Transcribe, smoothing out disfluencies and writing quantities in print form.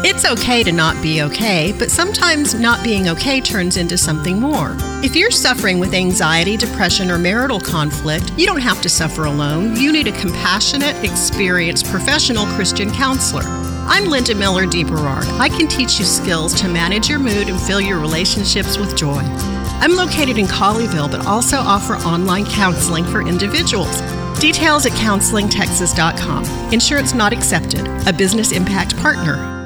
It's okay to not be okay, but sometimes not being okay turns into something more. If you're suffering with anxiety, depression, or marital conflict, you don't have to suffer alone. You need a compassionate, experienced, professional Christian counselor. I'm Linda Miller DeBerard. I can teach you skills to manage your mood and fill your relationships with joy. I'm located in Colleyville, but also offer online counseling for individuals. Details at counselingtexas.com. Insurance not accepted. A business impact partner.